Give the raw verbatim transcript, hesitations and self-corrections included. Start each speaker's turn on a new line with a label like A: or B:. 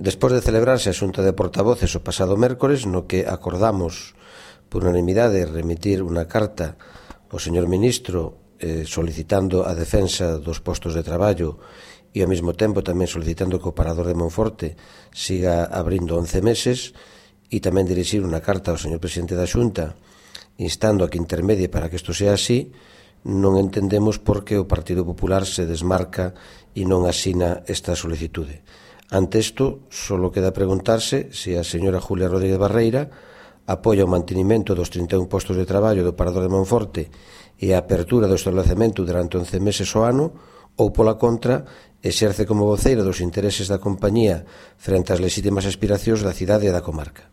A: Despois de celebrarse a xunta de portavoces o pasado mércores, no que acordamos por unanimidade remitir unha carta ao señor ministro eh, solicitando a defensa dos postos de traballo e ao mesmo tempo tamén solicitando que o parador de Monforte siga abrindo once meses, e tamén dirixir unha carta ao señor presidente da Xunta instando a que intermedie para que isto sea así, non entendemos por que o Partido Popular se desmarca e non asina esta solicitude. Ante isto, só queda preguntarse se a señora Julia Rodríguez Barreira apoia o mantenimento dos trinta e un postos de traballo do parador de Monforte e a apertura do establecemento durante once meses ao ano, ou pola contra, exerce como voceira dos intereses da compañía frente ás lexítimas aspiracións da cidade e da comarca.